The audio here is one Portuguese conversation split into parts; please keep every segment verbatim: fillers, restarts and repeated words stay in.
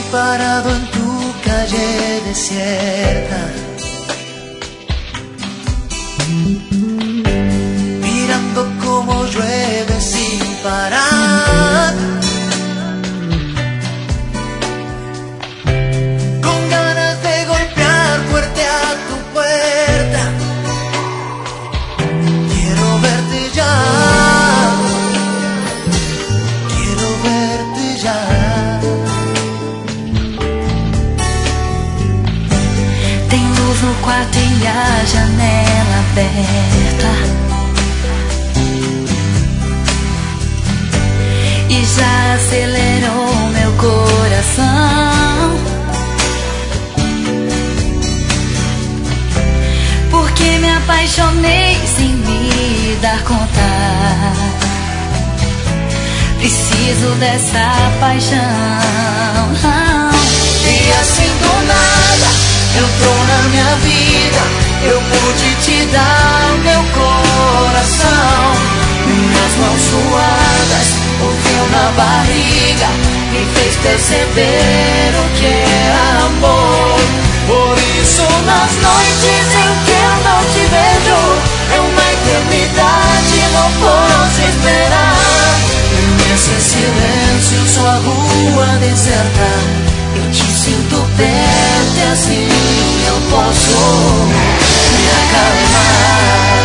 parado en tu calle desierta, mirando cómo llueve sin parar, con ganas de golpear fuerte a tu puerta. Quiero verte ya, quiero verte ya. Tem luz no quarto e a janela aberta, e já acelerou meu coração, porque me apaixonei sem me dar conta. Preciso dessa paixão. E assim do nada entrou na minha vida, eu pude te dar o meu coração. Minhas mãos suadas, o frio na barriga, me fez perceber o que é amor. Por isso nas noites em que eu não te vejo, é uma eternidade, não posso esperar. E nesse silêncio, sua rua deserta, eu te sinto perto e assim eu posso me acalmar.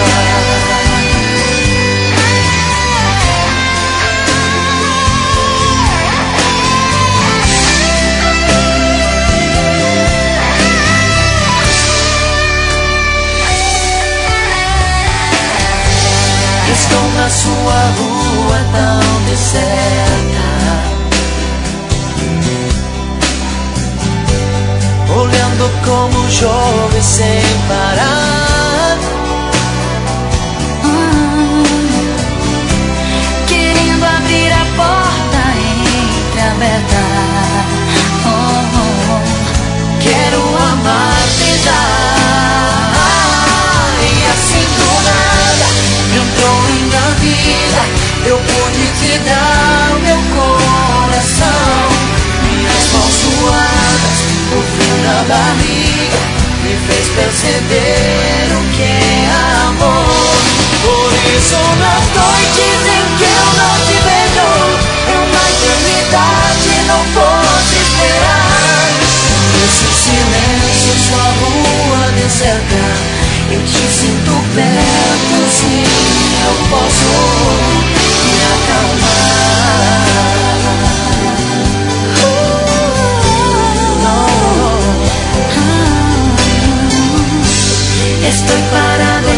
Estou na sua rua tão deserta, olhando como chove sem parar, hum, querendo abrir a porta entreaberta. Oh, oh, oh. Quero amar-te já. E assim do nada entrou em minha vida, eu pude te dar o meu coração. Minhas mãos suadas, o frio na barriga, me fez perceber o que é amor. Por isso nas noites em que eu não te vejo, é uma eternidade, não posso esperar. Nesse silêncio, sua rua deserta, eu te sinto perto, sim, eu posso me acalmar. Estoy parada